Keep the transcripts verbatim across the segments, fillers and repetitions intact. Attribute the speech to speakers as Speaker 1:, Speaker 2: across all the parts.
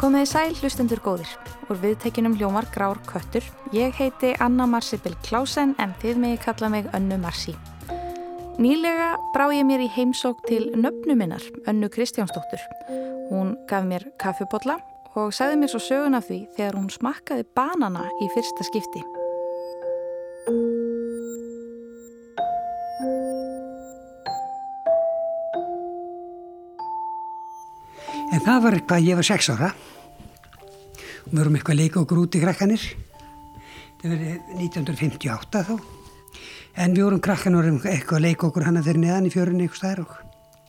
Speaker 1: Komiði sæl hlustendur góðir. Úr viðtekinum hljómar grár köttur. Ég heiti Anna Marsibil Klausen en þið megi kalla mig Önnu Marsi. Nýlega brá ég mér í heimsókn til nöfnu minnar, Önnu Kristjánsdóttur. Hún gaf mér kaffibolla og sagði mér svo söguna af því þegar hún smakkaði banana í fyrsta skipti.
Speaker 2: En það var hvað ég var sex ára. Við vorum eitthvað að leika okkur út í krakkanir. Það var nítján hundruð fimmtíu og átta þá. En við vorum krakkan og eitthvað að leika okkur hana fyrir neðan í fjörunni eitthvað stær og,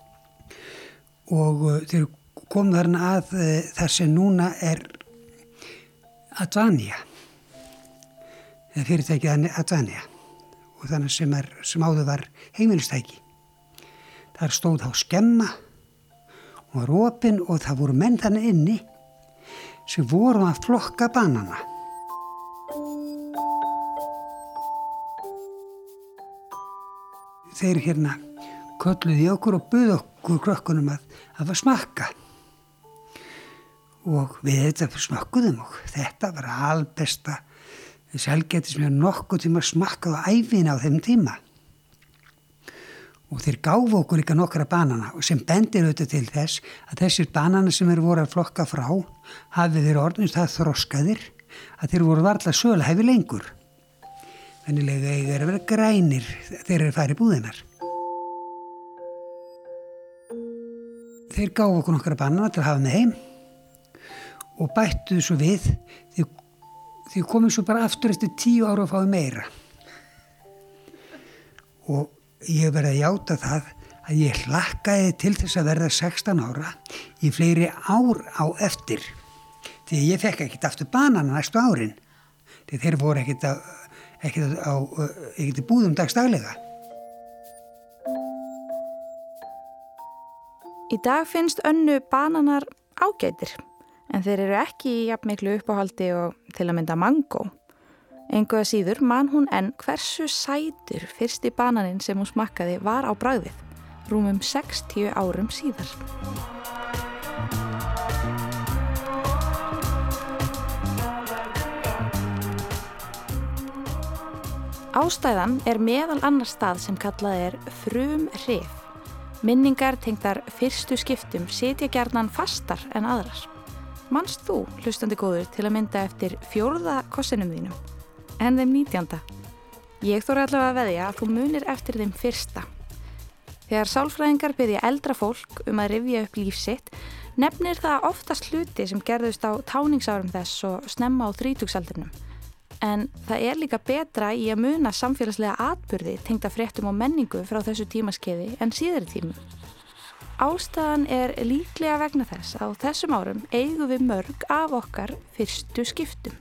Speaker 2: og þeir kom þarna að þar sem núna er Advania. Eða fyrirtækið Advania. Og þannig sem, er, sem áður var heimilistæki. Þar stóð þá skemma og var opinn og það voru menn þannig inni sem voru að flokka banana. Þeir hérna kölluði okkur og buðu okkur krökkunum að, að smakka. Og við þetta smakkuðum og þetta var albesta selgæti sem ég nokkuð tíma smakkað á ævina á þeim tíma. Og þeir gáfu okkur líka nokkra banana og sem bendir auðvitað til þess að þessir banana sem þeir voru að flokka frá hafi þeir orðnist það þroskaðir að þeir voru varla sölhæfi lengur. Venjulega eiga að vera grænir þeir eru farið búðinar. Þeir gáfu okkur nokkra banana til að hafa með heim og bættu svo við því, því komum svo bara aftur eftir tíu ára og fáið meira. Og ég verði að játa það að ég hlakkaði til þess að verða sextán ára í fleiri ár á eftir. Því ég fekk ekkert aftur banana næstu árin. Því þeir voru ekkert að, ekkert á, ekkert í búðum dagstaglega.
Speaker 1: Í dag finnst Önnu bananar ágætir, en þeir eru ekki í jafn miklu uppáhaldi og til að mynda mangó. Engu að síður man hún enn hversu sætur fyrsti bananinn sem hún smakkaði var á bragðið, rúmum sextíu árum síðar. Ástæðan er meðal annar stað sem kallað er frumhrif. Minningar tengdar fyrstu skiptum sitja gjarnan fastar en aðrar. Manst þú, hlustandi góður, til að mynda eftir fjórða kossinum þínum? En þeim nítjánda. Ég þori allavega að veðja að þú munir eftir þeim fyrsta. Þegar sálfræðingar biðja eldra fólk um að rifja upp líf sitt, nefnir það oftast hluti sem gerðust á táningsárum þess og snemma á þrítugsaldrinum. En það er líka betra í að muna samfélagslega atburði tengda fréttum og menningu frá þessu tímaskeiði en síðari tímum. Ástæðan er líklega vegna þess að á þessum árum eigum við mörg af okkar fyrstu skiptum.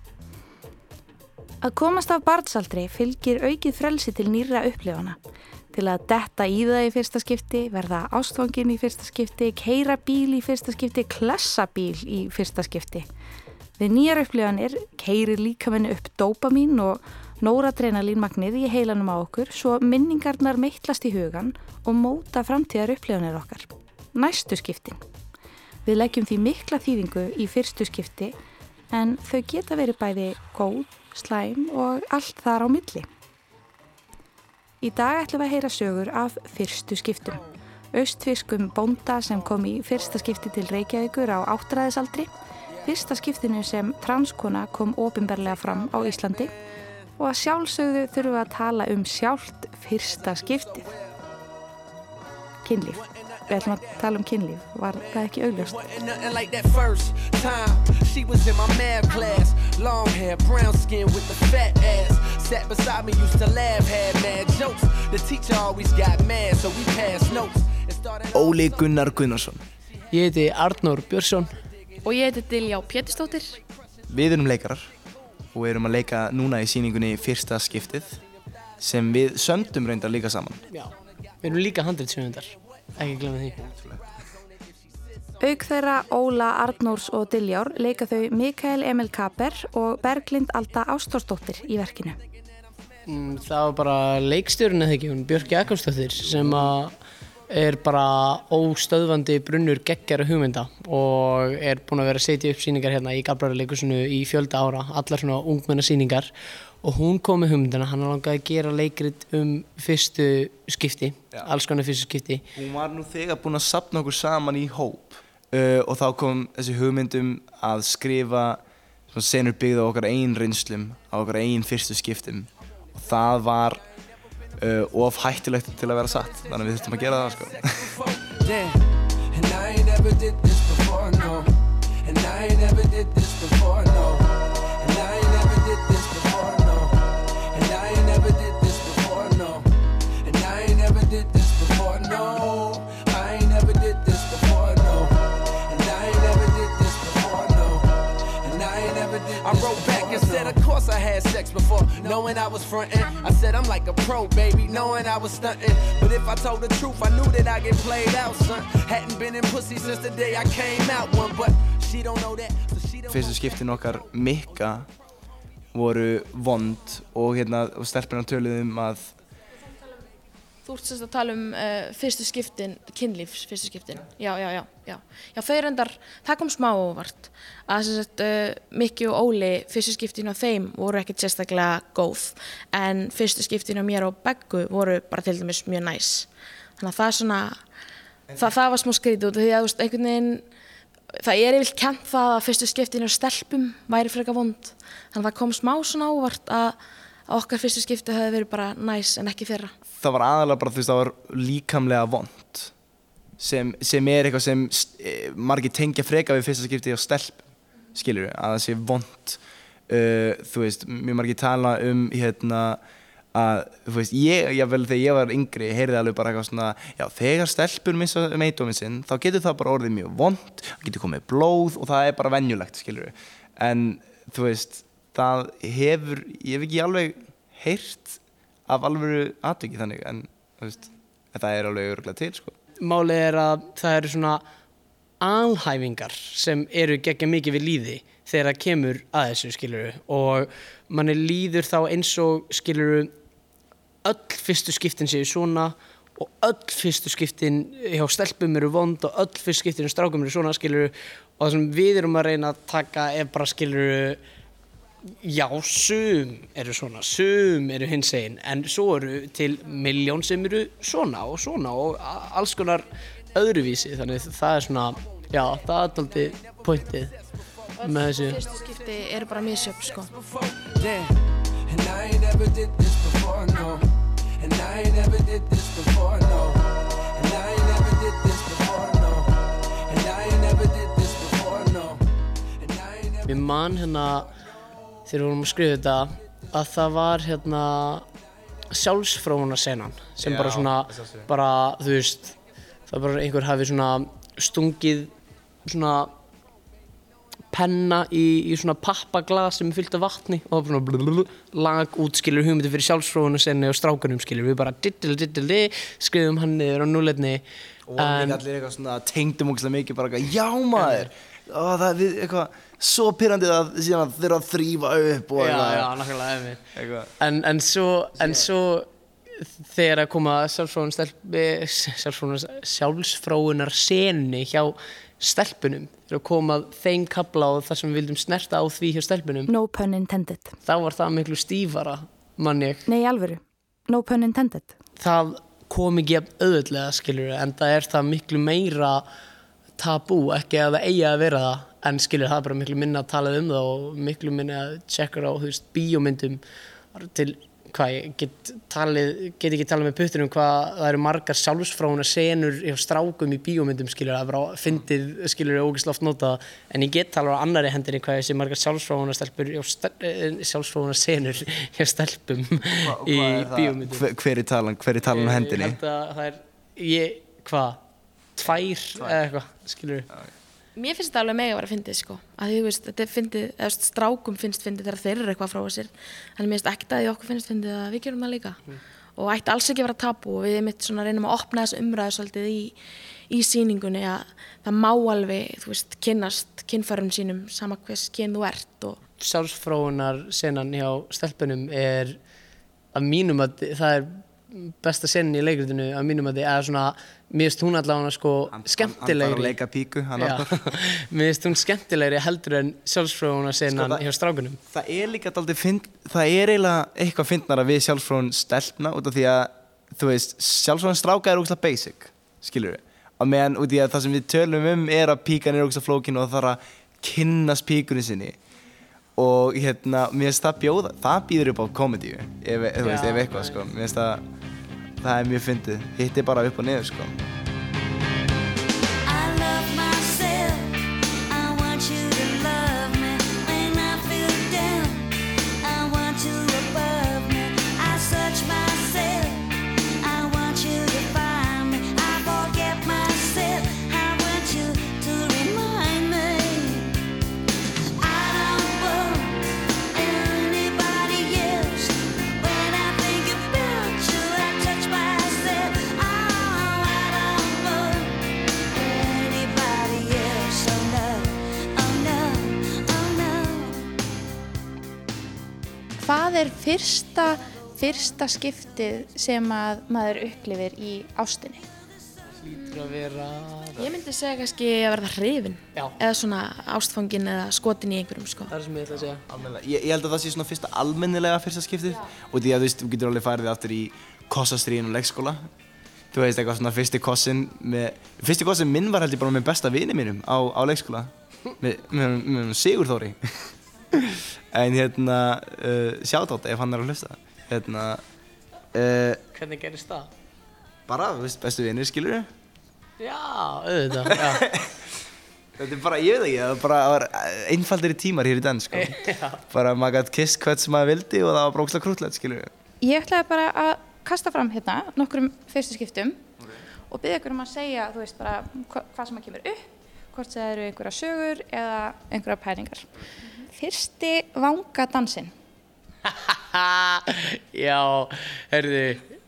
Speaker 1: Að komast af barnsaldri fylgir aukið frelsi til nýrra upplifana. Til að detta í það í fyrsta skipti, verða ástfangin í fyrsta skipti, keyra bíl í fyrsta skipti, klessa bíl í fyrsta skipti. Við nýjar upplifanir keyrir líkaminn upp dópamín og nóradrenalínmagnið í heilanum á okkur svo minningarnar meitlast í hugan og móta framtíðar upplifanir okkar. Næstu skiptin. Við leggjum því mikla þýðingu í fyrstu skipti en þau geta verið bæði góð, slæm og allt þar á milli. Í dag ætlum við að heyra sögur af fyrstu skiptum. Austfirskum bónda sem kom í fyrsta skipti til Reykjavíkur á áttræðisaldri, fyrsta skiptinu sem transkona kom opinberlega fram á Íslandi og að sjálfsögðu þurfum við að tala um sjálft fyrsta skiptið. Kynlíf. Við ætlum að tala um kynlíf. Var það ekki augljóst?
Speaker 3: Óli Gunnar Gunnarsson.
Speaker 4: Ég heiti Arnór Björnsson.
Speaker 5: Og ég heiti Diljá Pétursdóttir.
Speaker 3: Við erum leikarar og erum að leika núna í sýningunni fyrsta skiptið sem við sömdum reyndar líka saman.
Speaker 4: Já, við erum líka handritshöfundar. Ekki glemma því.
Speaker 1: Auk þeirra Óla Arnórs og Diljár leika þau Mikael Emil Kaper og Berglind Alda Ástórsdóttir í verkinu.
Speaker 4: Mm, það var bara leikstjórinn eða ekki, hún Björk Jakobsdóttir sem að er bara óstöðvandi brunnur geggjara hugmynda og er búinn að vera að setja upp sýningar hérna í Gaflaraleikhúsinu í fjölda ára, allar svona ungmennasýningar og hún kom með hugmyndina, hann langaði að gera leikrit um fyrstu skipti, Já. alls konar fyrstu skipti.
Speaker 3: Hún var nú þegar búin að safna okkur saman í hóp uh, og þá kom þessi hugmyndum að skrifa senur byggð á okkar eigin reynslum, á okkar eigin fyrstu skiptum og það var uh, of hættulegt til að vera satt, þannig að við þurftum að gera það sko.
Speaker 6: I wrote back and said, of course I had sex before, knowing I was frontin'. I said, I'm like a pro, baby, knowing I was stuntin'. But if I told the truth, I knew that I get played out, son. Hadn't been in pussy since the day I came out one, but she don't know that, so she don't.
Speaker 3: Fyrstu skiptin okkar Mikka voru vond og hérna og stelpurnar töluðu um að
Speaker 5: Þú ert semst að tala um uh, fyrstu skiptin, kynlífs fyrstu skiptin. Já, já, já, já. Já, þau reyndar, það kom smá óvart að semst uh, Mikki og Óli fyrstu skiptin á þeim voru ekkert sérstaklega góð en fyrstu skiptin á mér og Beggu voru bara til dæmis mjög næs. Þannig að það er svona, það, það var smá skrítið út af því að þú veist, einhvern veginn, það er yfirleitt kennt það að fyrstu skiptin á stelpum væri frekar vond. Þannig að það kom smá svona óvart að að okkar fyrstu skipti hefði verið bara næs en ekki fyrra.
Speaker 3: Það var aðalega bara, þú veist, það var líkamlega vond sem, sem er eitthvað sem margir tengja freka við fyrsta skipti á stelpum, skilurðu, að það sé vond. Uh, þú veist, mjög margir tala um hérna að, þú veist, ég, jável þegar ég var yngri, heyrði alveg bara eitthvað svona, já, þegar stelpur missa meitdóminn sinn, þá getur það bara orðið mjög vond, það getur komið blóð og það er bara venjulegt, skilurðu. En, þú veist, það hefur, ég hef ekki alveg heyrt af alvöru atviki þannig, en þú veist, það er alveg örugglega til, sko.
Speaker 4: Málið er að það eru svona alhæfingar sem eru geggja mikið við líði þegar það kemur að þessu, skilurðu, og manni líður þá eins og, skilurðu, öll fyrstu skiptin séu svona og öll fyrstu skiptin hjá stelpum eru vond og öll fyrstu skiptin hjá strákum eru svona, skilurðu, og það sem við erum að reyna að taka er bara, skilurðu, já, sum eru svona, sum eru hinsegin, en svo eru til milljón sem eru svona og svona og alls konar öðruvísi, þannig það er svona, já, það er dálítið pointið með þessu.
Speaker 5: Fyrstu skipti eru bara misjöfn, sko.
Speaker 4: Við man hérna þegar við vorum að skrifa þetta að það var hérna sjálfsfróunarsenan sem Já, bara svona, bara þú veist, það bara einhver hafi svona stungið svona penna í, í svona pappaglas sem er fyllt af vatni og svona blablabla, lag út, skilur, hugmyndir fyrir sjálfsfróunarsenni og strákunum, skilur, við bara diddil diddil di, skrifum hann niður á núlletni
Speaker 3: og við allir eitthvað svona tengdum ógeðslega mikið bara eitthvað, já maður, og það við eitthvað svo pirrandi að síðan að þeirra að þrífa upp og
Speaker 4: eitthvað. Já, já, nákvæmlega einmitt. En, en svo, en svo þegar að koma sjálfsfróunar, sjálfsfróunar seni hjá stelpunum, þegar að koma þeim kafla og það sem við vildum snerta á því hjá stelpunum.
Speaker 1: No pun intended.
Speaker 4: Þá var það miklu stífara, mann ég.
Speaker 1: Nei, alvöru. No pun intended.
Speaker 4: Það kom ekki jafn auðveldlega, skilur, en það er það miklu meira tabú, ekki að það eigi að vera það, en skilur það er bara miklu minna að tala um það og miklu minna að checka á, þú veist, bíómyndum til, hvað, ég get talið, get ekki talið með puttunum hvað það eru margar sjálfsfróunar senur hjá strákum í bíómyndum, skilur, það er bara fyndið, skilur, ógeðslega oft notað, en ég get talið á annarri hendinni hvað ég sé margar sjálfsfróunar stelpur, sjálfsfróunar senur hjá stelpum hva, í bíómyndum.
Speaker 3: Hver, hver er talan, hver er talan á hendinni?
Speaker 4: Ég held að það er, ég, hvað, tvær, tvær eða eitthvað, skilur.
Speaker 5: Mér finnst þetta alveg mega að vera fyndið, sko. Að því, þú veist, þetta er fyndið, eða strákum finnst fyndið þegar þeir eru eitthvað frá sér. Þannig mér finnst ekkert að því okkur finnst fyndið að við gerum það líka. Mm. Og ætti alls ekki að vera tabú og við mitt svona reynum að opna þessu umræðu svolítið í, í sýningunni að það má alveg, þú veist, kynnast kynfærum sínum sama hvers kyn þú ert og...
Speaker 4: Sjálfsfróunar senan hjá stelpunum er að mínum að það er besta senni í leikritinu að mínum að þið, eða svona mér finnst hún allavega sko skemmtilegri.
Speaker 3: Hann bara að leika píku, hann Arnar.
Speaker 4: Mér finnst hún skemmtilegri heldur en sjálfsfróðuna senan
Speaker 3: Sko,
Speaker 4: hjá strákunum.
Speaker 3: Það er líka dálítið fynd, það er eiginlega eitthvað fyndnara við sjálfsfróðun stelpna út af því að, þú veist, sjálfsfróðun stráka er ógeðslega basic, skilur við. Á meðan út í að það sem við tölum um er að píkan er ógeðslega flókin og það þarf að kynnast píkunni sinni. Og hérna, mér finnst það bjóða, það býður upp á komedíu, ef, þú veist, ef eitthvað, sko. Mér finnst það, það er mjög fyndið, hitt er bara upp og niður, sko.
Speaker 1: Hvað er fyrsta, fyrsta skiptið sem að maður upplifir í ástinni?
Speaker 4: Hlýtur að vera...
Speaker 5: Ég myndi segja kannski að verða hrifin.
Speaker 4: Já.
Speaker 5: Eða svona ástfangin eða skotin í einhverjum, sko.
Speaker 4: Það er sem ég ætla að segja.
Speaker 3: Almennilega. Ég, ég held að það sé svona fyrsta almennilega fyrsta skiptið. Og því að þú veist, þú getur alveg farið aftur í kossastríðin og leikskóla. Þú veist, eitthvað svona fyrsti kossin með... Fyrsti kossin minn var held ég bara með besta vini mínum á, á leikskóla. Með, með, með Sigurþóri. En hérna, uh, shoutout ef hann er að hlusta. Hérna, uh,
Speaker 4: Hvernig gerist það?
Speaker 3: bara, þú veist, bestu vinir, skilur þau?
Speaker 4: Já, auðvitað, já.
Speaker 3: Þetta er bara, ég veit ekki, það var bara það var einfaldari tímar hér í den, sko.
Speaker 4: Já.
Speaker 3: Bara maður gæti kiss hvert sem maður vildi og það var bara ógeðslega krúttlegt, skilur þau?
Speaker 1: Ég ætlaði bara að kasta fram hérna nokkrum fyrstu skiptum og biðja ykkur um að segja, þú veist, bara hva, hvað sem að kemur upp, hvort það eru einhverja sögur eða einhverja pælingar. Fyrsti vangadansinn.
Speaker 4: Já, heyrðu,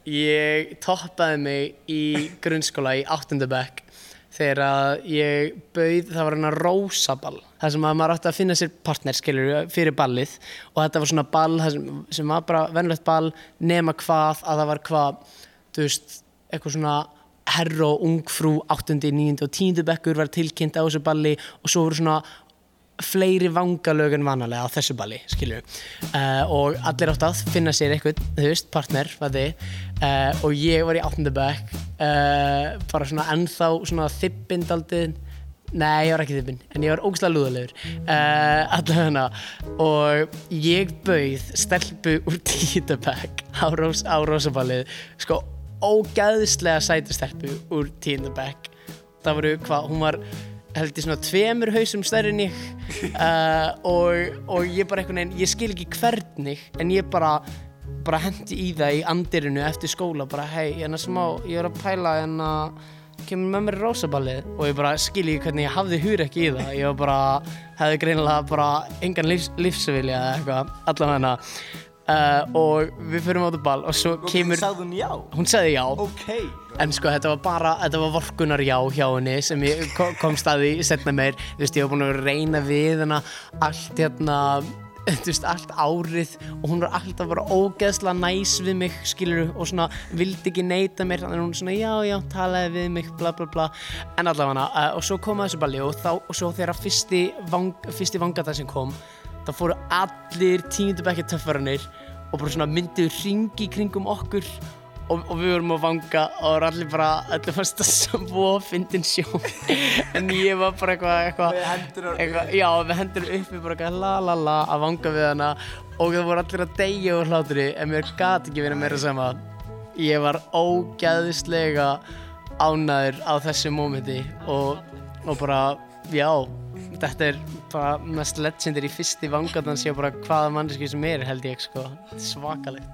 Speaker 4: ég toppaði mig í grunnskóla í áttunda bekk þegar að ég bauð, það var hérna rósaball, þar sem að maður átti að finna sér partner, skilur, fyrir ballið og þetta var svona ball sem, sem var bara venjulegt ball nema hvað að það var hvað, þú veist, eitthvað svona herr og ungfrú áttundi, níundi og tíundi bekkur var tilkynnt á þessu balli og svo voru svona fleiri vangalög en vanalega á þessu balli, skilju. Uh, og allir átt að finna sér eitthvað, þú veist, partner, hvað þið. Uh, og ég var í áttunda bekk, uh, bara svona ennþá svona þibbinn daldið. Nei, ég var ekki þibbinn, en ég var ógeðslega lúðalegur. Uh, allavega, og ég bauð stelpu úr tíunda bekk á, rós, á rósaballið, sko, ógeðslega sæta stelpu úr tíunda bekk. Það voru hvað, hún var held ég svona tveimur hausum stærri en ég uh, og, og ég bara einhvern veginn, ég skil ekki hvernig en ég bara, bara hendi í það í andirinu eftir skóla bara hei, hérna smá, ég er að pæla hérna kemur með mér í rósaballið og ég bara skil ekki hvernig ég hafði hug ekki í það ég var bara, hefði greinilega bara engan lífs, lífsvilja eða eitthvað allavega uh, og við förum á þetta ball og svo kemur
Speaker 3: Sagði hún já?
Speaker 4: Hún sagði já
Speaker 3: Ok.
Speaker 4: En sko þetta var bara, þetta var vorkunnar já hjá henni sem ég komst að því setna meir, þú veist ég var búin að reyna við hana allt hérna, þú veist allt árið og hún var alltaf bara ógeðslega næs við mig skilur og svona vildi ekki neita mér þannig að hún svona já já talaði við mig bla bla bla en allavega uh, og svo kom að þessu balli og þá og svo þegar fyrsti, vang, fyrsti vangadaginn kom þá fóru allir tíundu bekkja töffararnir og bara svona mynduðu hringi í kringum okkur Og, og við vorum að vanga og allir bara, allir fannst það svo fyndin sjón en ég var bara eitthvað, eitthvað,
Speaker 3: Með hendurnar
Speaker 4: eitthvað já, með hendur uppi bara eitthvað la la la að vanga við hana og það voru allir að deyja úr hlátri en mér gat ekki verið meira sama. Ég var ógeðslega ánægður á þessu mómenti og, og bara, já, þetta er bara mest legendary fyrsti vangadans ég bara hvaða manneski sem er held ég sko, svakalegt.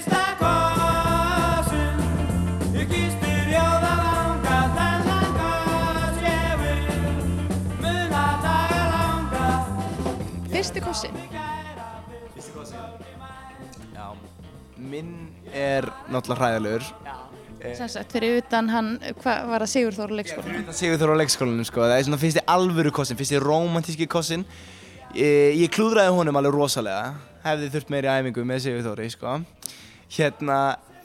Speaker 1: Fyrsti kossin.
Speaker 3: Fyrsti kossin? Já, minn er náttúrulega hræðilegur.
Speaker 1: Sem sagt, fyrir utan hann, hvað var það Sigurþór á leikskólanum?
Speaker 3: Fyrir utan Sigurþór á leikskólanum, sko. Það er svona fyrsti alvöru kossin, fyrsti rómantíski kossin. Ég, ég klúðraði honum alveg rosalega. Hefði þurft meiri æfingu með Sigurþóri, sko. Hérna,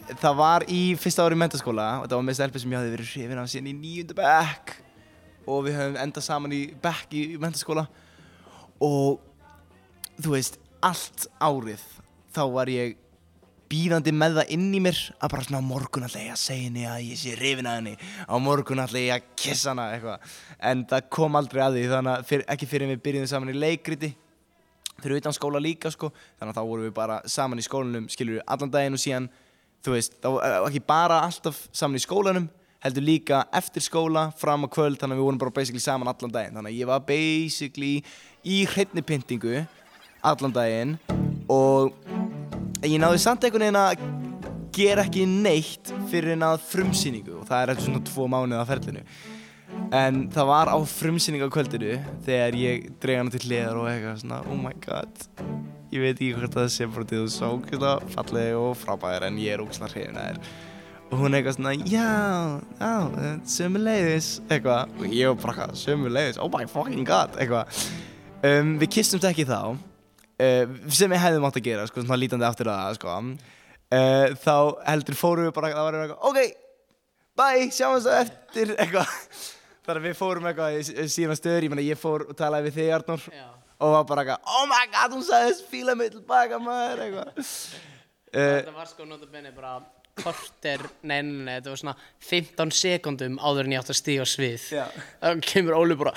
Speaker 3: það var í fyrsta ári í menntaskóla og það var með stelpu sem ég hafði verið hrifin af síðan í níunda bekk og við höfum endað saman í bekk í menntaskóla og þú veist, allt árið þá var ég bíðandi með það inn í mér að bara svona á morgun ætla ég að segja henni að ég sé hrifin af henni á morgun ætla ég að kissa hana eitthvað en það kom aldrei að því þannig að fyr, ekki fyrir við byrjuðum saman í leikriti fyrir utan skóla líka sko þannig að þá vorum við bara saman í skólanum skilur við allan daginn og síðan þú veist þá var ekki bara alltaf saman í skólanum heldur líka eftir skóla fram á kvöld þannig að við vorum bara basically saman allan daginn þannig að ég var basically í hreinni pyntingu allan daginn og ég náði samt einhvern veginn að gera ekki neitt fyrir en að frumsýningu og það er eftir svona tvo mánuði á ferlinu en það var á frumsýningu á kvöldinu þegar ég dreig hana til hliðar og eitthvað svona oh my god ég veit ekki hvort það sé bara til þú svo ógeðslega falleg og frábær en ég er ógeðslega hrifin af þér og hún eitthvað svona já, já, sömuleiðis eitthvað og ég var bara eitthvað sömuleiðis oh my fucking god eitthvað um, við kisstumst ekki þá Uh, sem ég hefði mátt að gera, sko, svona lítandi aftur að það, sko uh, þá heldur fórum við bara, það var eitthvað ok, bye, sjáum við það eftir eitthvað, þar að við fórum eitthvað í síðan stöður, ég meina ég fór og talaði við þig Arnór
Speaker 4: Já.
Speaker 3: og var bara eitthvað, oh my god, hún sagði þess fíla mig tilbaka maður, eitthvað uh,
Speaker 4: Þetta var sko notabene bara korter, nei, nei, nei, þetta var svona fimmtán sekúndum áður en ég átti að stíga á svið
Speaker 3: Já.
Speaker 4: þá kemur Óli bara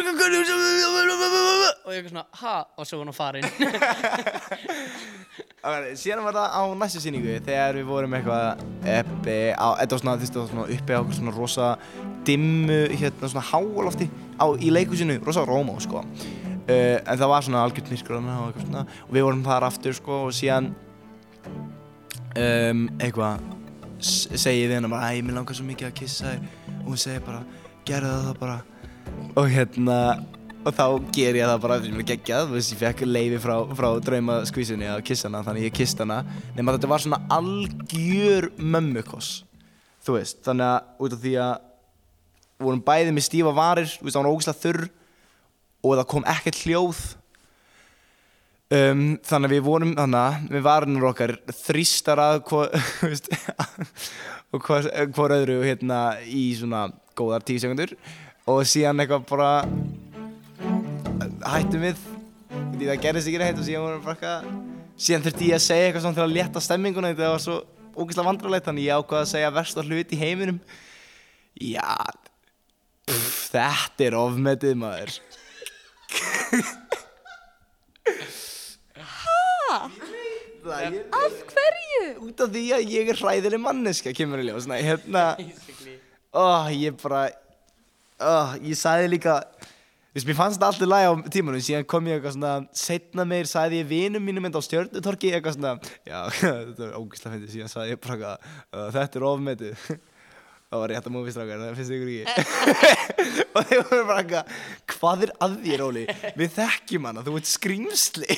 Speaker 4: og ég eitthvað svona, ha, og svo var hann farin
Speaker 3: okay, síðan var það á næstu sýningu þegar við vorum eitthvað uppi á, þetta var svona, þetta var svona uppi á okkur svona rosa dimmu, hérna svona háalofti á, í leikhúsinu, rosa rómó, sko uh, en það var svona algjört myrkur og eitthvað svona og við vorum þar aftur, sko, og síðan Um, eitthvað segi ég við hennar bara æ, mér langar svo mikið að kissa þér og hún segi bara, gerðu það bara og hérna og þá ger ég það bara, þess að mér geggjað þú veist, ég fekk leyfi frá, frá draumaskvísunni að kissa hana, þannig ég kyssti hana nema þetta var svona algjör mömmukoss þú veist, þannig að út af því að við vorum bæði með stífa varir, þú veist, það var ógeðslega þurr og það kom ekkert hljóð Um, þannig að við vorum þannig við varirnir okkar þrýstar að og hvor öðru hérna í svona góðar tíu sekundur og síðan eitthvað bara hættum við því það gerðist ekki neitt og síðan vorum við bara eitthvað síðan þurfti ég að segja eitthvað svona til að létta stemminguna þetta var svo ógeðslega vandrarlegt þannig ég ákvað að segja versta hlut í heiminum já pff, þetta er ofmetið maður Það, ég,
Speaker 1: Af hverju?
Speaker 3: Út af því að ég er hræðileg manneska kemur í ljós, nei, hérna oh, ég bara oh, ég sagði líka þú veist, mér fannst þetta alltaf læg á tímanum síðan kom ég eitthvað svona, seinna meir sagði ég vinum mínum enda á Stjörnutorgi eitthvað svona, já, þetta var ógeðslega fyndið síðan sagði ég bara eitthvað, uh, þetta er ofmetið það var rétt að múfistrákar, það finnst ykkur ekki og þeir voru bara eitthvað hvað er að þér, Óli? Við þekkjum hana, þú ert skrýmsli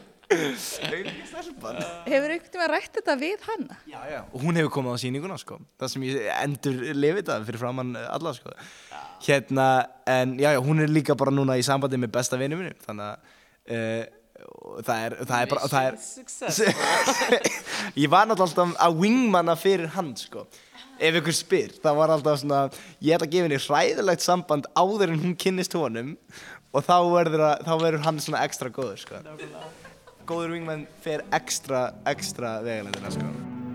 Speaker 1: Hefur einhvern tíma rætt þetta við hana?
Speaker 3: Já, já, og hún hefur komið á sýninguna, sko það sem ég endur lifið þetta fyrir framann alla, sko hérna, en já, já, hún er líka bara núna í sambandi með besta vinu mínum þannig að uh, það er, það er bara það er ég var náttúrulega alltaf að wingmanna fyrir hann, sko ef ykkur spyr, það var alltaf svona ég ætla að gefa henni hræðilegt samband áður en hún kynnist honum og þá verður, að, þá verður hann svona ekstra góður, sko góður wingman fer ekstra, ekstra vegalendina, sko.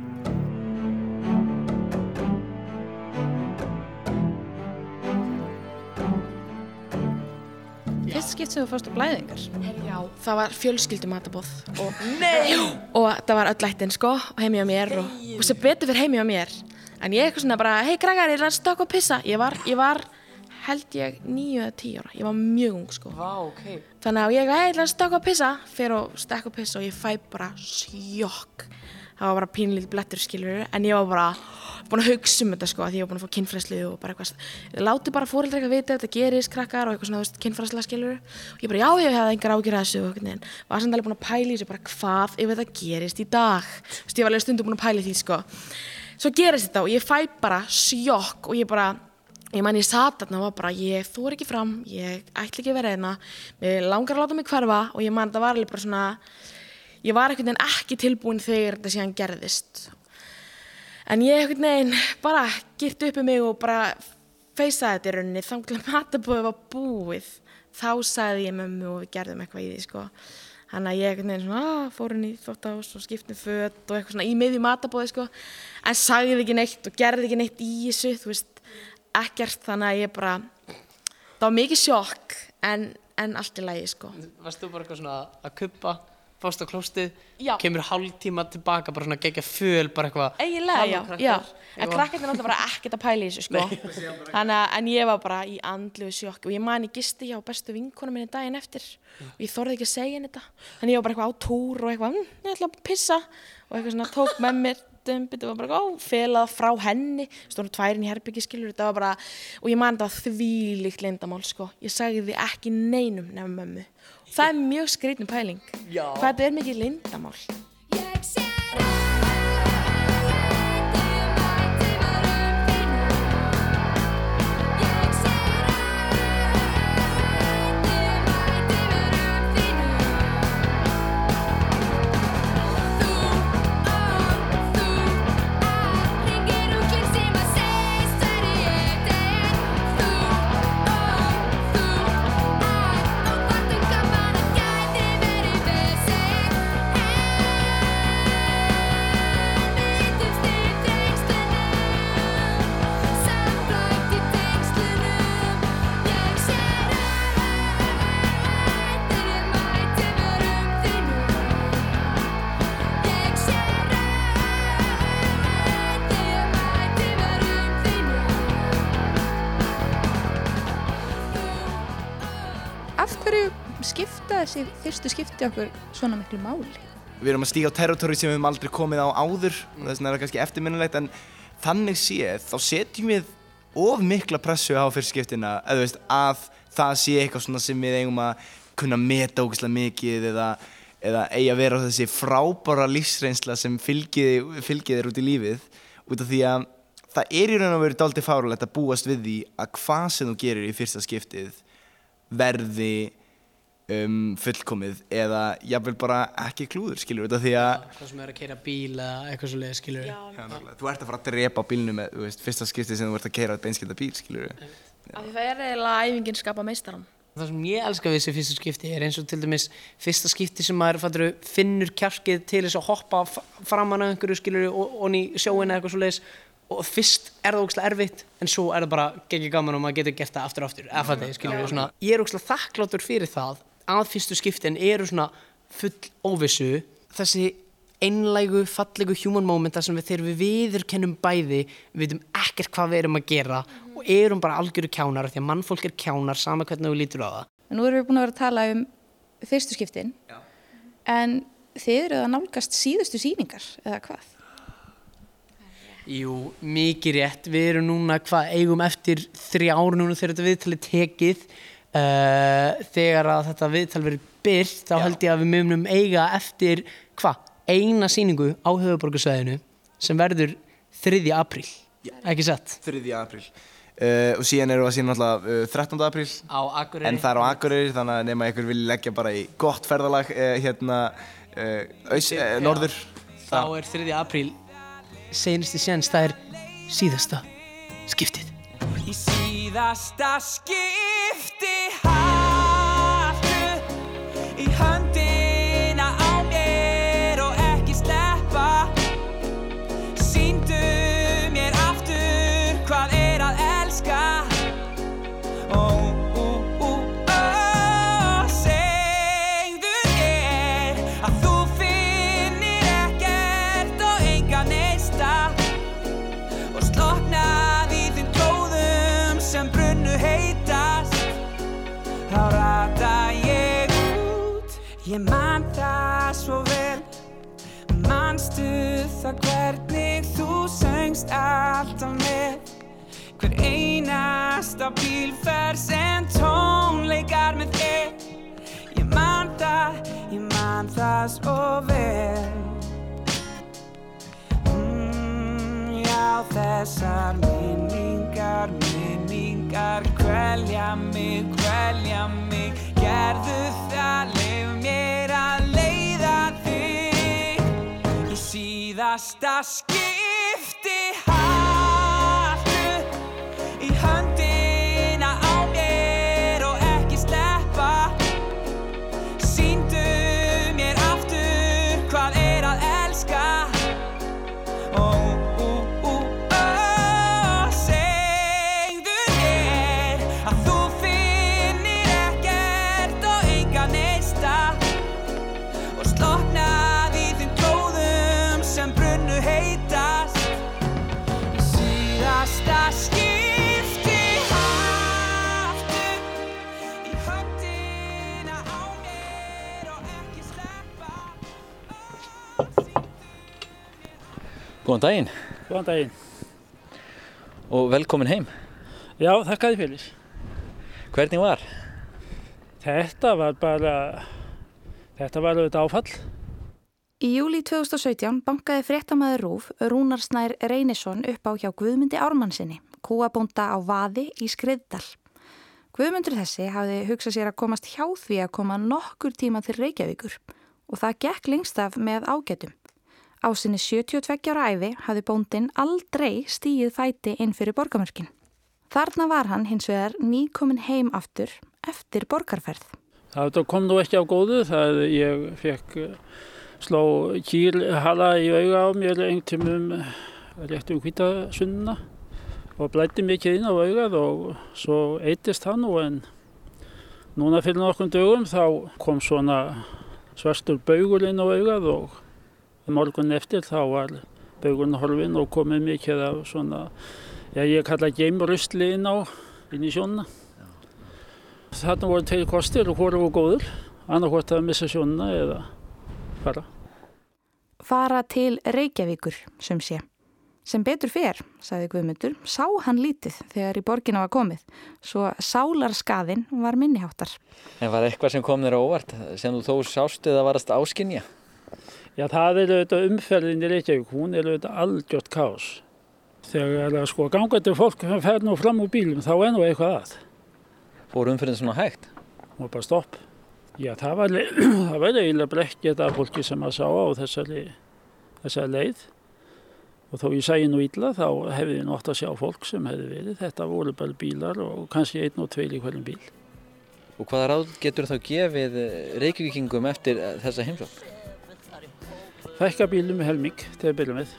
Speaker 1: Fyrst skipt sem þú fórst á blæðingar?
Speaker 5: Já, það var fjölskyldumatabóð og, og það var öll ættin, sko, heimi á mér og, og sem betur fyrir heimi á mér. En ég eitthvað svona bara, hei krakkar, ég er að stökkva og pissa. Ég var, ég var held ég níu eða tíu ára, ég var mjög ung, sko.
Speaker 4: Vá, ok.
Speaker 5: Þannig að ég, hei, ég er að stökkva og pissa, fer og stökkva og pissa og ég fæ bara sjokk. Það var bara pínlítið blettur, skilur, en ég var bara búin að hugsa um þetta, sko, því ég var búin að fá kynfræðslu og bara eitthvað, láti bara foreldrar eitthvað vita ef þetta gerist, krakkar og eitthvað svona, þú veist, kynfræðsla, skilur. Og ég bara, já, ég hefði engar áhyggjur af þessu og eitthvað, var samt alveg búin að pæla í þessu, bara hvað ef þetta gerist í dag. Þú veist, ég var alveg stundum búin að pæla í því, sko. Svo gerist þetta og ég fæ bara sjokk og ég bara, ég man ég sat þarna og var bara, ég þor ekki fram, ég ætla ekki að vera hérna, mig langar að láta mig hverfa og ég man það var alveg bara svona, ég var einhvern veginn ekki tilbúin þegar þetta síðan gerðist. En ég einhvern veginn bara girt upp um mig og bara feysaði þetta í rauninni þangað til að matarboðið var búið. Þá sagði ég mömmu og við gerðum eitthvað í því, sko. Þannig að ég einhvern veginn svona, ah, fór inn í þvottahús og skipti um föt og eitthvað svona í miðju matarboði, sko. En sagði ekki neitt og gerði ekki neitt í þessu, þú veist, ekkert. Þannig að ég bara, það var mikið sjokk, en, en allt í lagi, sko.
Speaker 4: Varst þú bara eitthvað svona að kubba, fórst á klóstið,
Speaker 5: Já.
Speaker 4: kemur hálftíma tilbaka, bara svona gegja föl, bara eitthvað.
Speaker 5: Eiginlega, já,
Speaker 4: krakkar,
Speaker 5: já. En
Speaker 4: eitthvað.
Speaker 5: krakkarnir náttúrulega bara ekkert að pæla í þessu, sko. Þannig að, en ég var bara í andlegu sjokki og ég man ég gisti hjá bestu vinkonu minni daginn eftir og ég þorði ekki að segja henni þetta. Þannig ég var bara eitthvað á túr og eitthvað, hm, ég ætla að pissa og eitthvað svona tók með mér dumbit og var bara, ó, felað frá henni, stónu tværinn í herbyggi, skilur, þetta var bara, og ég man þetta var þvílíkt leyndarmál, sko. Ég sagði því ekki neinum nema mömmu. Það er mjög skrýtin pæling.
Speaker 4: Já.
Speaker 5: Hvað þetta er mikið leyndarmál.
Speaker 1: Af hverju skipta þessi fyrstu skipti okkur svona miklu máli?
Speaker 3: Við erum að stíga á territóri sem við höfum aldrei komið á áður og þess vegna er það kannski eftirminnilegt en þannig séð þá setjum við of mikla pressu á fyrstu skiptina eða veist að það sé eitthvað svona sem við eigum að kunna meta ógeðslega mikið eða, eða eigi að vera þessi frábæra lífsreynsla sem fylgir, fylgir þér út í lífið út af því að það er í raun og veru dálítið fáránlegt að búast við því að hvað sem þú gerir í fyrsta skiptið verði um, fullkomið eða jafnvel bara ekki klúður, skilur við þetta því að
Speaker 4: Hvað sem er að keyra bíl eða eitthvað svo leið, skilur við.
Speaker 3: Já, þú ert að fara að drepa bílnum með, þú veist, fyrsta skiptið sem þú ert að keyra beinskylda bíl, skilur við.
Speaker 5: Af því það er eiginlega æfingin skapa meistarann.
Speaker 4: Það sem ég elska við þessi fyrsta skipti er eins og til dæmis fyrsta skipti sem maður fattur, finnur kjarkið til þess að hoppa framan að einhverju, skilur við, og onni í sjóin eða eitthvað svo leiðis. Og fyrst er það ógeðslega erfitt en svo er það bara geggjað gaman og maður getur gert það aftur og aftur eða fattu, skilur við svona. Ég er ógeðslega þakklátur fyrir það að fyrstu skiptin eru svona full óvissu, þessi einlægu, fallegu human moment þar sem við þegar við viðurkennum bæði við vitum ekkert hvað við erum að gera og erum bara algjöru kjánar því að mannfólk er kjánar sama hvernig við lítur á það.
Speaker 1: Nú erum við búin að vera að tala um fyrstu skiptin. Já. En þið eruð að nálgast síðustu sýningar eða hvað?
Speaker 4: Jú, mikið rétt. Við erum núna hvað eigum eftir þrjár núna þegar þetta viðtalið tekið. Uh, þegar að þetta viðtal verið birt, þá held ég að við munum eiga eftir hvað? Eina sýningu á höfuðborgarsvæðinu sem verður þriðja apríl. Já. Ekki satt?
Speaker 3: þriðja apríl. Uh, og síðan erum við að sína alltaf uh, þrettánda apríl.
Speaker 4: Á Akureyri.
Speaker 3: En það er á Akureyri, þannig að nema ykkur vilja leggja bara í gott ferðalag uh, hérna uh, aus, uh, norður.
Speaker 4: Þá er þriðja apríl seinustu séns, það er síðasta skiptið.
Speaker 6: Í síðasta skipti haltu í höndina á mér og ekki sleppa. Sýndu mér aftur hvað er að elska. Ó, ó, ó, ó, segðu mér að þú finnir ekkert og enga neista og sloknaði í þeim glóðum sem brunnu heitast. Þá rata ég út, ég man það svo vel. Manstu það hvernig þú söngst alltaf með hver einasta bílferð sem tónleikar með þér. Ég man það, ég man það svo vel. Mm, já, þessar minningar, minningar kvelja mig, kvelja mig. Gerðu það, leyf mér að leiða þig í síðasta skipti.
Speaker 7: Góðan daginn.
Speaker 8: Góðan daginn.
Speaker 7: Og velkomin heim.
Speaker 8: Já, þakka þér fyrir.
Speaker 7: Hvernig var?
Speaker 8: Þetta var bara, þetta var auðvitað áfall.
Speaker 1: Í júlí tvö þúsund og sautján bankaði fréttamaður RÚV Rúnar Snær Reynisson upp á hjá Guðmundi Ármannsinni, kúabónda á Vaði í Skriðdal. Guðmundur þessi hafði hugsað sér að komast hjá því að koma nokkur tíma til Reykjavíkur og það gekk lengst af með ágætum. Á sinni sjötíu og tveggja ára ævi hafði bóndinn aldrei stigið fæti inn fyrir borgarmörkin. Þarna var hann hins vegar nýkominn heim aftur eftir borgarferð.
Speaker 8: Það kom nú ekki á góðu, það ég fekk sló kýrhala í auga á mér einhvern tímum rétt um Hvítasunnuna og blæddi mikið inn á augað og svo eittist hann og en núna fyrir nokkrum dögum þá kom svona svartur baugur inn á augað og morgun eftir þá var baugurinn horfinn og komið mikið af svona, já ég kalla geimrusli inn á, inn í sjónuna. Þarna voru tveir kostir og hvoru voru góður, annarkvort að missa sjónuna eða fara.
Speaker 1: Fara til Reykjavíkur, sem sé. Sem betur fer, sagði Guðmundur, sá hann lítið þegar í borgina var komið, svo sálarskaðinn var minniháttar.
Speaker 7: En var eitthvað sem kom þér á óvart, sem þú þó sást eða varast áskynja?
Speaker 8: Já, það er auðvitað umferðin í Reykjavík, hún er auðvitað algjört kaos. Þegar sko gangandi fólk fer nú fram úr bílum, þá er nú eitthvað að.
Speaker 7: Fór umferðin svona hægt?
Speaker 8: Hún var bara stopp. Já, það var, það var eiginlega brekkið af fólki sem að sá á þessari, þessari leið. Og þó ég sæði nú illa, þá hefði ég nátt að sjá fólk sem hefði verið. Þetta voru bara bílar og kannski einn og tveir í hverjum bíl.
Speaker 7: Og hvaða ráð getur þá gefið Reykvíkingum eftir þessa heimsókn?
Speaker 8: Fækka bílum helming til að byrja með.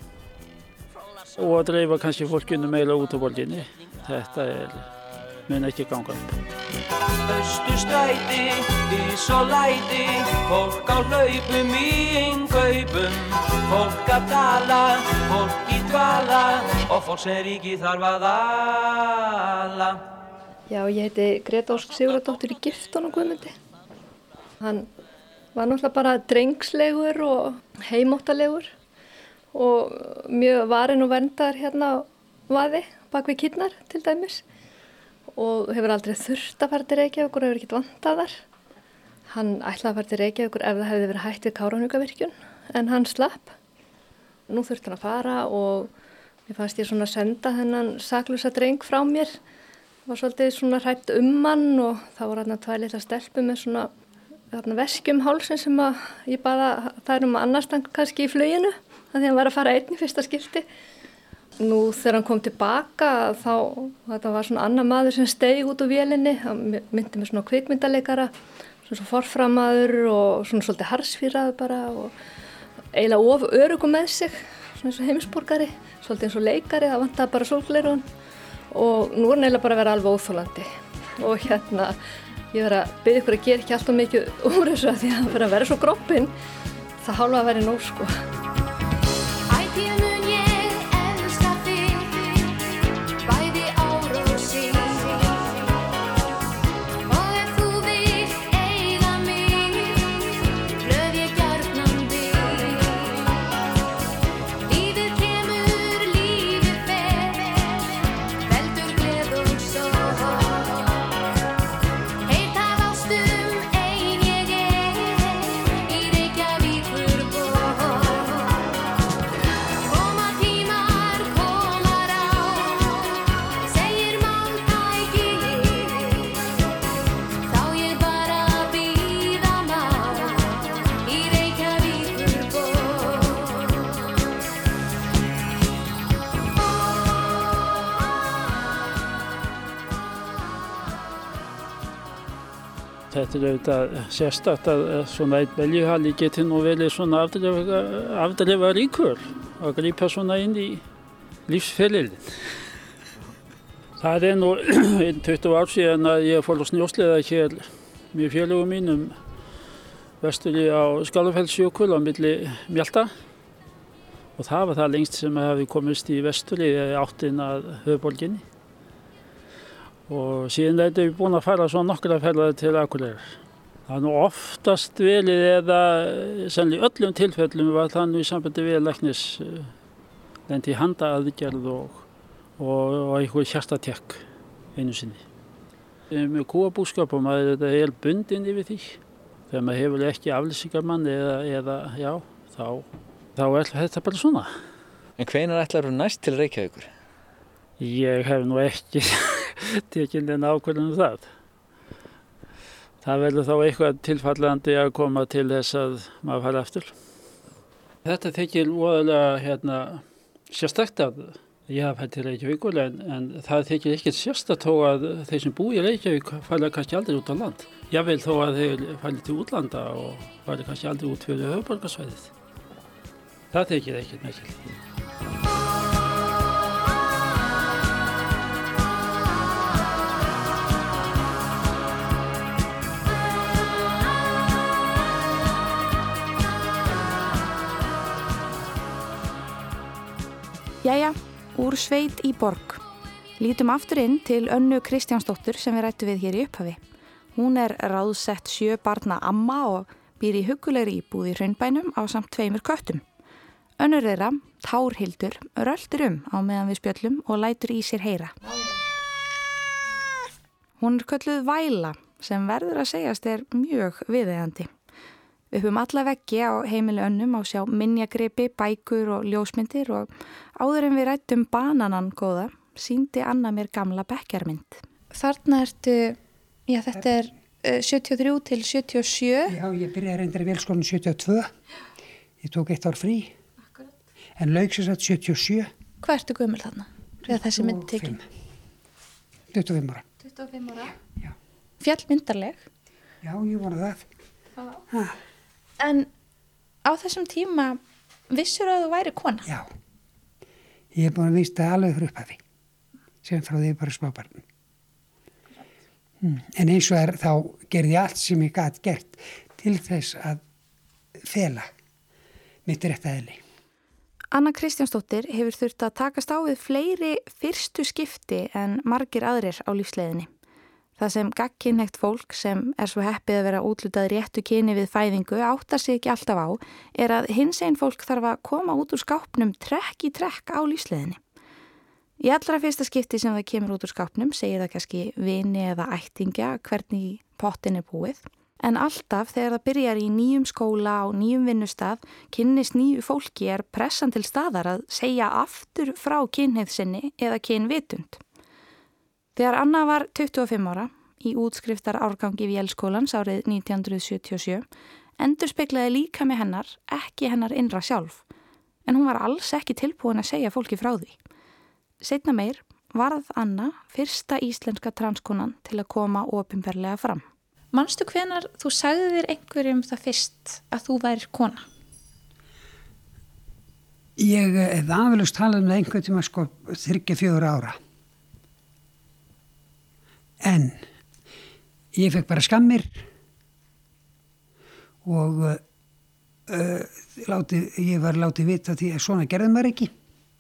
Speaker 8: Og að dreifa kannski fólkinu meira út á borginni. Þetta er, mun ekki ganga upp.
Speaker 6: Austurstræti, ís og læti, fólk á hlaupum í innkaupum, fólk að tala, fólk í dvala og fólk sem ríki þarf að ala.
Speaker 9: Já, ég heiti Greta Ósk Sigurðardóttir í Giftunum Guðmundi. Hann var náttúrulega bara drengslegur og heimóttalegur og mjög varinn og verndar hérna á Vaði, bak við kýrnar til dæmis. Og hefur aldrei þurft að fara til Reykjavíkur og hefur ekkert vantað þar. Hann ætlaði að fara til Reykjavíkur ef það hefði verið hætt við Kárahnjúkavirkjun, en hann slapp. Nú þurfti hann að fara og mér fannst ég svona að senda þennan saklausa dreng frá mér. Var svolítið svona hrædd um hann og þá voru hann að tvær litla stelpur með svona veskjum hálsinn sem að ég baða þær um annars kannski í fluginu, að því hann var að fara einn í fyrsta skipti. Nú þegar hann kom tilbaka þá, þetta var svona annar maður sem steig út úr vélinni, hann myndi með svona kvikmyndaleikara, svona svo forframaður og svona svolítið harðsfýraður bara og eiginlega of öruggur með sig, svona eins og heimsborgari, svolítið eins og leikari, það vantaði bara sólgleraugun og nú er hann eiginlega bara að vera alveg óþolandi og hérna ég verið að biðja ykkur að gera ekki alltaf mikið úr þessu að því að fyrir að vera svo groppinn, það hálfa að vera nóg sko.
Speaker 8: Þetta er auðvitað sérstakt að svona einn beljuhali geti nú verið svona afdrifa, afdrifa ríkur að grípa svona inn í lífsferilinn. Það er nú tuttugu ár síðan að ég fór að snjósleiða hér með félögum mínum vesturi á Skálafellsjökul á milli Mjalta og það var það lengst sem hafi komist í vesturi áttin að höfuðborginni. Og síðan er við búin að fara svo nokkra ferðar til Akureyrar. Það er nú oftast velið eða sannlega í öllum tilfellum var það nú í sambandi við læknis, lendi í handa aðgerð og, og, og einhver hjartatekk einu sinni. Með kúabúskap og maður er bundinn yfir því. Þegar maður hefur ekki aflýsingarmann eða, eða já, þá, þá er þetta bara svona.
Speaker 7: En hvenær ætlar þú næst til Reykjavíkur?
Speaker 8: Ég hef nú ekki tekið neina ákvörðun um það. Það verður þá eitthvað tilfallandi að koma til þess að maður fara aftur. Þetta þykir voðalega hérna, sérstakt að ég hafa fært til Reykjavíkur en, en það þykir ekkert sérstakt þó að þeir sem búi í Reykjavík fara kannski aldrei út á land. Jafnvel þó að þeir fara til útlanda og fara kannski aldrei út fyrir höfuðborgarsvæðið. Það þykir ekkert merkilegt.
Speaker 1: Jæja, úr sveit í borg. Lítum aftur inn til Önnu Kristjánsdóttur sem við rættum við hér í upphafi. Hún er ráðsett sjö barna amma og býr í huggulegri íbúð í Hraunbænum á samt tveimur köttum. Önnur þeirra, Tárhildur, röltir um á meðan við spjöllum og lætur í sér heyra. Hún er kölluð Væla sem verður að segjast er mjög viðeigandi. Upp um alla veggi á heimili Önnu má sjá minjagripi, bækur og ljósmyndir og áður en við rættum bananan góða, sýndi Anna mér gamla bekkjarmynd. Þarna ertu, já þetta er uh, sjötíu og þrjú til sjötíu og sjö.
Speaker 2: Já, ég byrjaði reyndar í vélskólanum sjötíu og tvö. Ég tók eitt ár frí. Akkurat. En lauk sem sagt sjötíu og sjö.
Speaker 1: Hvað ertu gömul þarna? Þegar þessi mynd tekin?
Speaker 2: tuttugu og fimm ára.
Speaker 1: tuttugu og fimm ára?
Speaker 2: Já.
Speaker 1: Fjallmyndarleg?
Speaker 2: Já, ég vona það.
Speaker 1: Já.
Speaker 2: Ha.
Speaker 1: En á þessum tíma vissur að þú væri kona?
Speaker 2: Já. Ég hef búin að vísta alveg fyrir upphafi. Sem frá því bara smábarn. Hmm. En eins og er þá gerði ég allt sem ég gat gert til þess að fela mitt rétta eðli.
Speaker 1: Anna Kristjánsdóttir hefur þurft að takast á við fleiri fyrstu skipti en margir aðrir á lífsleiðinni. Það sem gagnkynhneigt fólk sem er svo heppið að vera útlutað réttu kyni við fæðingu áttar sig ekki alltaf á er að hinsegin fólk þarf að koma út úr skápnum trekk í trekk á lífsleiðinni. Í allra fyrsta skipti sem það kemur út úr skápnum segir það kannski vini eða ættingja hvernig pottin er búið. En alltaf þegar það byrjar í nýjum skóla og nýjum vinnustað kynnist nýju fólki er pressan til staðar að segja aftur frá kynhneigð sinni eða kynvitund. Þegar Anna var tuttugu og fimm ára, í útskriftar árgangi Vélskólans árið nítján hundruð sjötíu og sjö, endurspeglaði líka með hennar, ekki hennar innra sjálf, en hún var alls ekki tilbúin að segja fólki frá því. Seinna meir varð Anna fyrsta íslenska transkonan til að koma opinberlega fram. Manstu hvenar þú sagði þér einhverjum það fyrst að þú værir kona?
Speaker 2: Ég hef aflaust talað um það einhvern tíma sko þriggja fjögur ára. En ég fekk bara skammir og uh, uh, láti, ég var látið vita því að svona gerði maður ekki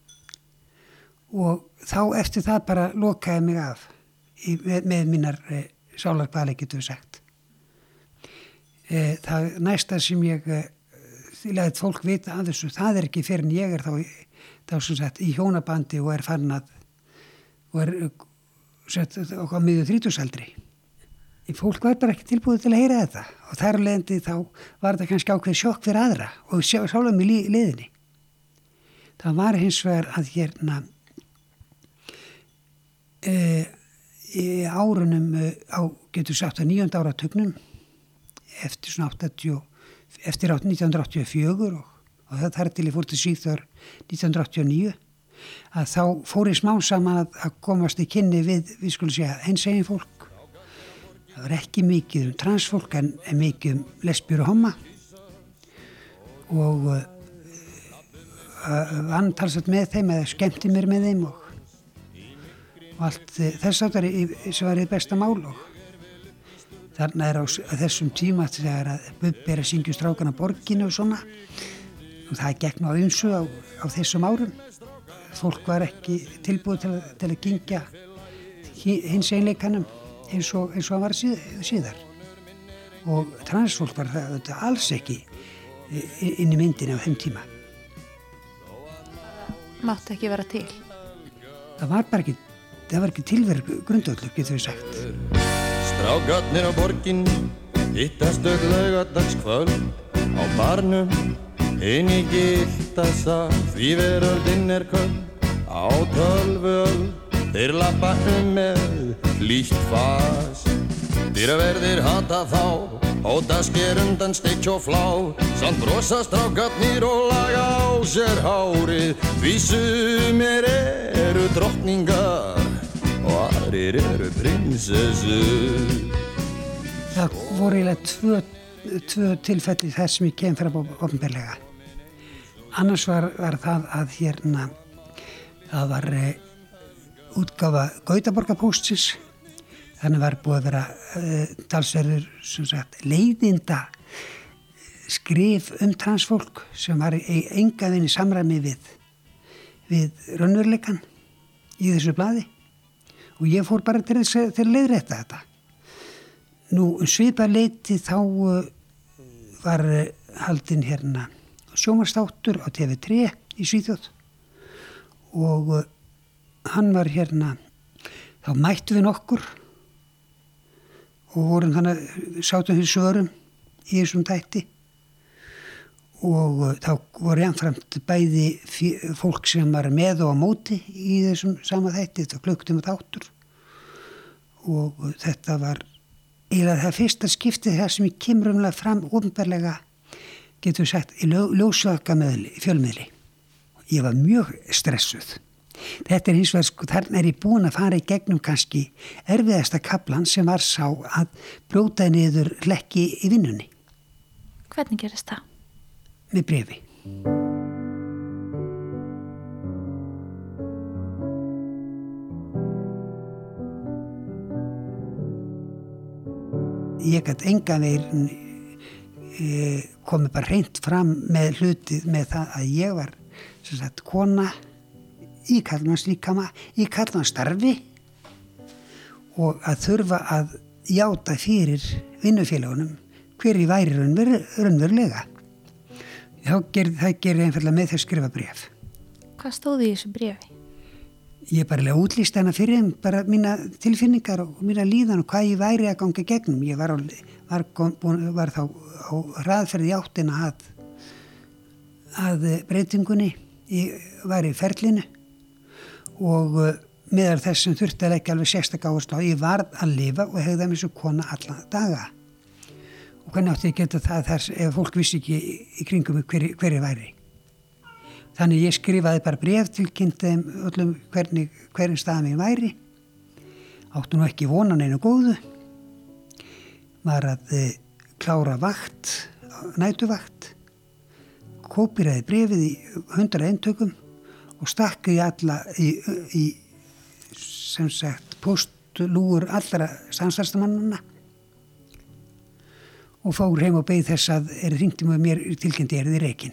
Speaker 2: og þá eftir það bara lokaði mig af í, með, með mínar uh, sálarkvali getur við sagt. Uh, það næsta sem ég uh, læt fólk vita af þessu, það er ekki fyrir en ég er þá, þá sem sagt í hjónabandi og er farin að og er sett okkar miðju þrítugsaldri. Fólk var bara ekki tilbúið til að heyra þetta og þar leðandi þá var þetta kannski ákveð sjokk fyrir aðra og sála mig í leiðinni. Það var hins vegar að hérna e, í árunum á getur sagt að níunda áratugnum eftir svona áttatíu eftir nítján hundruð áttatíu og fjögur og, og það þar til ég fór til Svíþjóðar nítján hundruð áttatíu og níu að þá fór ég smá saman að, að komast í kynni við, við skulum segja, hinsegin fólk. Það var ekki mikið um transfólk en, en mikið um lesbíur og homma og uh, uh, vann talsvægt með þeim eða skemmti mér með þeim og, og allt uh, þess áttar sem var í besta mál og þarna er á þessum tíma þegar að Bubbi er að syngja Strákana borginu og svona og það gekk nú á ýmsu á, á þessum árum. Fólk var ekki tilbúið til, til að gengja hins einleikanum eins og, eins og hann var síð, síðar og transfólk var það, það alls ekki inn í myndinu á þeim tíma.
Speaker 1: mátti ekki vera til?
Speaker 2: Það var bara ekki, það var ekki tilverð grundvöllur, getur við sagt.
Speaker 10: Strákarnir á borginni hittast öll laugardagskvöld á barnum inn í Gyltasal, því veröldin er köld á tölvuöld. Þeir labba um með hlýtt fas, dyraverðir hata þá, hóta sker undan steik og flá. Samt brosa strákarnir og laga á sér hárið, því sumir eru drottningar og aðrir eru prinsessur.
Speaker 2: Það voru eiginlega tvö, tvö tilfelli þar sem ég kem fram opinberlega. Annars var, var það að hérna, það var e, útgáfa Gautaborgarpóstsins, þannig var búið að vera e, talsverður sem sagt leiðinda skrif um transfólk sem var í enga veginn í samræmi við, við raunveruleikann í þessu blaði og ég fór bara til, til að leiðrétta þetta. Nú svipað leyti þá var haldinn hérna sjónvarpsþáttur á T V þrjú í Svíþjóð og hann var hérna, þá mættum við nokkur og vorum þannig, sátum við svörum í þessum þætti og þá voru jafnframt bæði fólk sem var með og á móti í þessum sama þætti, þetta klukktum að þáttur og þetta var eiginlega það fyrsta skiptið þar sem ég kemur umlega fram opinberlega, getur við sagt, í ljósvakameðli, fjölmiðli. Ég var mjög stressuð. Þetta er hins vegar, sko, þarna er ég búin að fara í gegnum kannski erfiðasta kaflan sem var sá að brjóta niður hlekki í vinnunni.
Speaker 1: Hvernig gerist það?
Speaker 2: Með bréfi. Ég gæti engan veginn e, komið bara hreint fram með hlutið með það að ég var sem sagt kona í karlmannslíkama, í karlmannsstarfi og að þurfa að játa fyrir vinnufélagunum hver ég væri raunver, raunverulega. Það gerði ger einfallega með þess skrifa bréf.
Speaker 1: Hvað stóði í þessu bréfi?
Speaker 2: Ég bara lega útlýst hana fyrir þeim, bara mína tilfinningar og mína líðan og hvað ég væri að ganga gegnum. Ég var, á, var, búin, var þá á hraðferði áttina að, að breytingunni, ég var í ferlinu og meðal þess sem þurfti að leggja alveg sérstaklega áherslu á, ég varð að lifa og hegða mér svo kona alla daga. Og hvernig átti ég geta það þar ef fólk vissi ekki í kringum hver, hver ég væri. Þannig ég skrifaði bara bréf tilkynnt þeim öllum hvernig, hverjum staða mér væri. Áttu nú ekki vonan einu góðu. Var að e, klára vakt, nætuvakt. Kópíraði bréfið í hundrað eintökum og stakk í alla í, í sem sagt postlúgur allra samstarfsmannanna og fór heim og beið þess að er hringti með mér tilkynnti erið í rekin.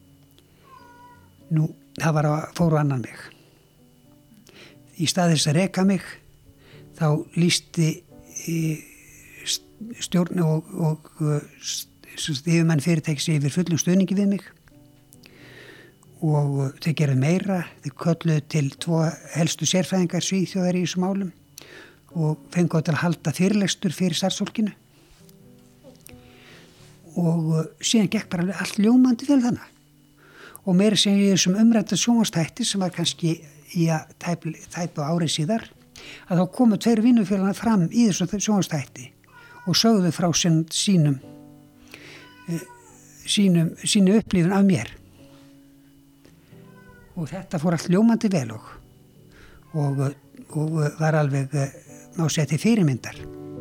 Speaker 2: Nú, það var að fóru annan mig. Í stað þess að reka mig, þá lýsti stjórn og, og yfirmenn fyrirtækis yfir fullum stuðningi við mig og þau gerðu meira, þau kölluðu til tvo helstu sérfræðingar Svíþjóðar í þessum málum og fengu til að halda fyrirlestur fyrir starfsfólkinu og síðan gekk bara allt ljómandi vel þannig. Og meira sem ég þessum umrædda sjónvarpsþætti sem var kannski í að tæpu, tæpu árið síðar að þá komu tveir vinnufélagar fram í þessum sjónvarpsþætti og sögðu frá sin, sínum, sínum sínu upplifun af mér. Og þetta fór allt ljómandi vel og, og, og var alveg má segja til fyrirmyndar.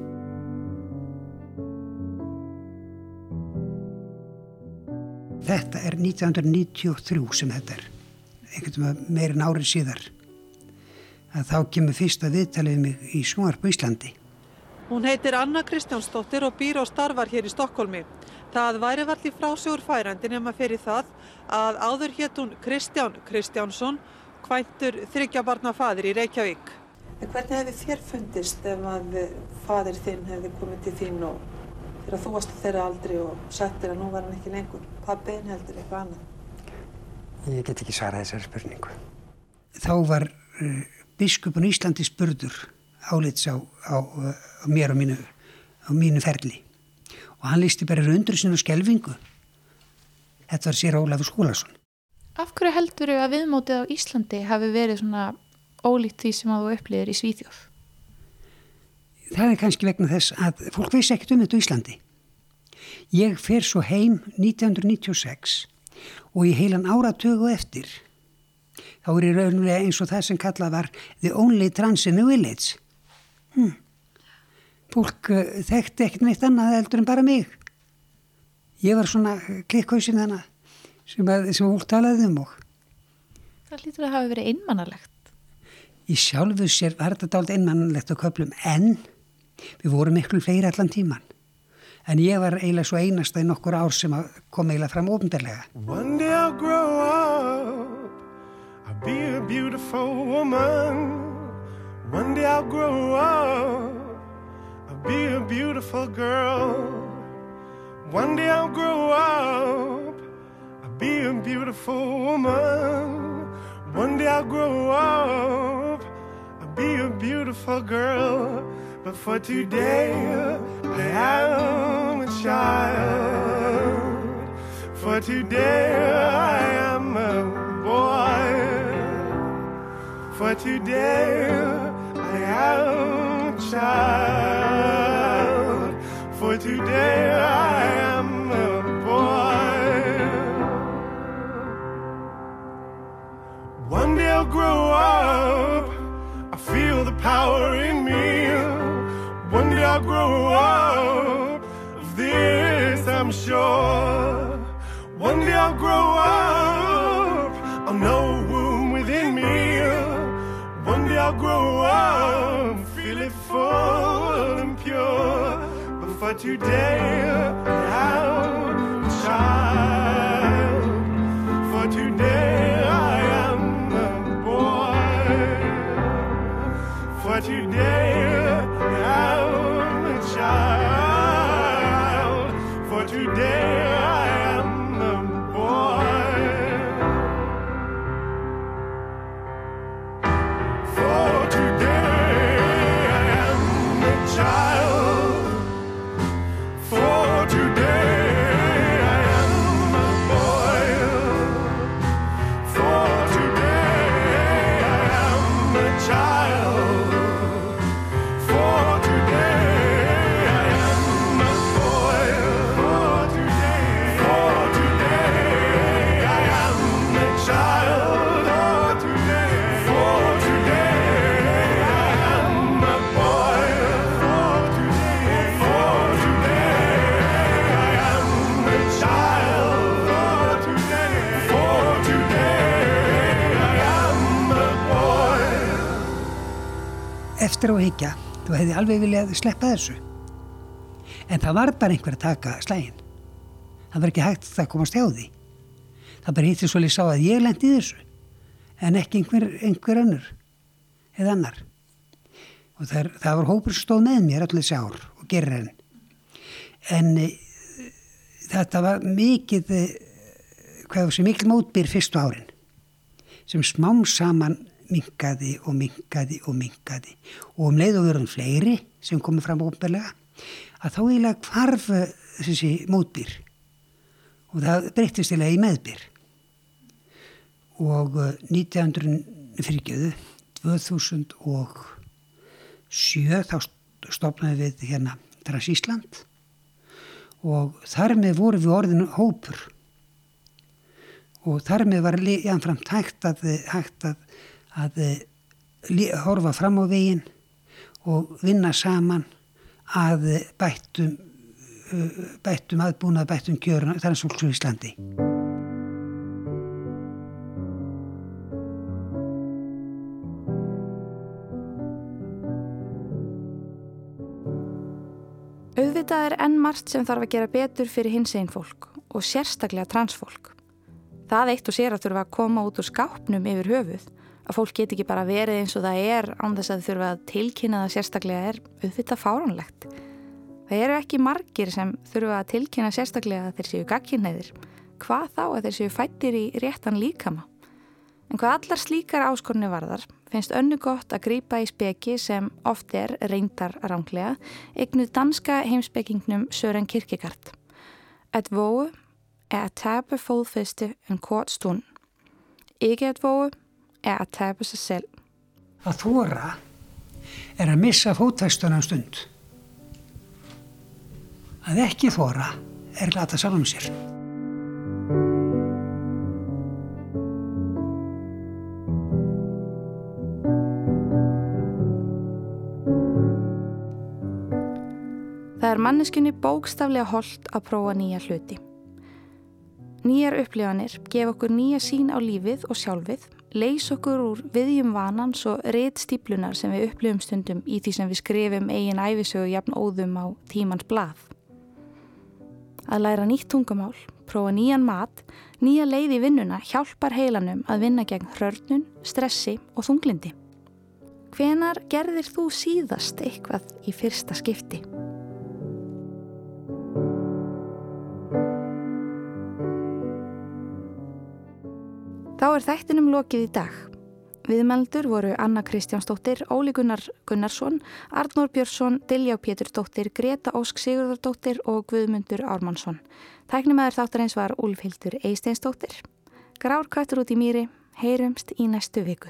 Speaker 2: Þetta er nítján hundruð níutíu og þrjú sem þetta er, einhvern veginn meir en árið síðar. Að þá kemur fyrsta viðtalið við mig í sjónvarp á Íslandi.
Speaker 11: Hún heitir Anna Kristjánsdóttir og býr og starfar hér í Stokkólmi. Það væri varla í frásögur færandi nema fyrir það að áður hét hún Kristján Kristjánsson, kvæntur þriggja barna faðir í Reykjavík. En hvernig hefði þér fundist ef að faðir þinn hefði komið til þín og þegar þú varst þeirra aldri og sagt þér að nú var hann ekki lengur pabbiðin heldur eitthvað annað?
Speaker 2: Ég get ekki svarað þessari spurningu. Þá var uh, biskupun Íslandi spurður álits á, á, á mér og mínu, á mínu ferli. Og hann listi bara undrun og skelfingu. Þetta var sér Ólafur Skúlason.
Speaker 1: Af hverju heldur þú að viðmótið á Íslandi hafi verið svona ólíkt því sem að þú upplifir í Svíþjóð?
Speaker 2: Það er kannski vegna þess að fólk vissi ekkert um þetta á Íslandi. Ég fer svo heim nítján hundruð níutíu og sex og í heilan áratug og eftir þá er ég raunlega eins og það sem kallað var the only trans in the village. Hm. Fólk uh, þekkti ekkert neitt annað heldur en bara mig. Ég var svona klikkhausin þannig sem, að, sem fólk talaði um og.
Speaker 1: Það hlýtur að hafa verið einmannalegt.
Speaker 2: Í sjálfu sér var þetta dálítið einmannalegt á köflum en við vorum miklu fleiri allan tíman. En ég var eiginlega svo einasta í nokkur ár sem kom eiginlega fram opinberlega.
Speaker 12: One day I'll grow up, I'll be a beautiful woman. One day I'll grow up, I'll be a beautiful girl. One day I'll grow up, I'll be a beautiful woman. One day I'll grow up, I'll be a beautiful girl. But for today, I am a child. For today, I am a boy. For today, I am a child. For today, I am a boy. One day I'll grow up, I feel the power in me. One day I'll grow up, of this I'm sure. One day I'll grow up, I'll know a womb within me. One day I'll grow up, feel it full and pure. But for today, I'm a child. For today, I am a boy. For today, I'm a child. For today I am a boy. For today I am a child. For today I am a boy. For today I am a child. For today I am a boy. For today, for today I am a child. For today, for today I am a boy. For today, for today I am a child. For today, for today I am a boy.
Speaker 2: Eftir á að hyggja, þú hefði alveg viljað sleppa þessu. En það var bara einhver að taka slægin. Það var ekki hægt að komast hjá því. Það bara hitti svolítið sá að ég lendi í þessu, en ekki einhver, einhver önnur eða annar. Og það, það var hópur sem stóð með mér allir þessi ár og gerir henn. En e, þetta var mikið, e, hvað var sem mikil mótbyr fyrstu árin, sem smám saman minkaði og minkaði og minkaði. Og um leið og verðum fleiri sem komið fram opinberlega, að þá eiginlega hvarf þessi mótbyr og það breyttist eiginlega í meðbyr. Og nítján hundruð fyrirgjöðu, tvö þúsund og sjö, þá stofnaði við hérna Trans Ísland og þar með voru við orðinu hópur og þar með var jafnframt hægt að, hægt að, að horfa fram á veginn og vinna saman að bættum, bættum aðbúnað, bættum kjörun þar fólks á Íslandi.
Speaker 1: Auðvitað er enn margt sem þarf að gera betur fyrir hinsegin fólk og sérstaklega transfólk. Það eitt og sér að þurfa að koma út úr skápnum yfir höfuð, að fólk geti ekki bara verið eins og það er án þess að þurfa að tilkynna það sérstaklega er auðvitað fáránlegt. Það eru ekki margir sem þurfa að tilkynna sérstaklega að þeir séu gagnkynhneigðir, hvað þá að þeir séu fæddir í réttan líkama. En hvað allar slíkar áskorunni varðar, finnst Önnu gott að grípa í speki sem oft er reyndar ranglega, eignuð danska heimspekingnum Søren Kierkegaard. At våge er at tabe fodfæste en kort stund. Ikke at våge er at tabe sig selv.
Speaker 2: Að þora er að missa fótfestuna um stund. Að ekki þora er glata sjálfum sér.
Speaker 1: Það er manneskjunni bókstaflega hollt að prófa nýja hluti. Nýjar upplifanir gef okkur nýja sýn á lífið og sjálfið, leys okkur úr viðjum vanans og ritstíplunar sem við upplifum stundum í því sem við skrifum eigin ævisögu jafn óðum á tímans blað. Að læra nýtt tungumál, prófa nýjan mat, nýja leið í vinnuna hjálpar heilanum að vinna gegn hrörnun, stressi og þunglindi. Hvenær gerðir þú síðast eitthvað í fyrsta skipti? Þá er þættinum lokið í dag. Viðmældur voru Anna Kristjánsdóttir, Óli Gunnar Gunnarsson, Arnór Björnsson, Diljá Pétursdóttir, Greta Ósk Sigurðardóttir og Guðmundur Ármannsson. Tæknimaður þáttarins var Úlfhildur Eysteinsdóttir. Grár köttur út í mýri, heyrumst í næstu viku.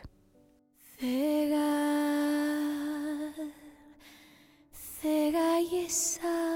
Speaker 1: Þegar, þegar ég sá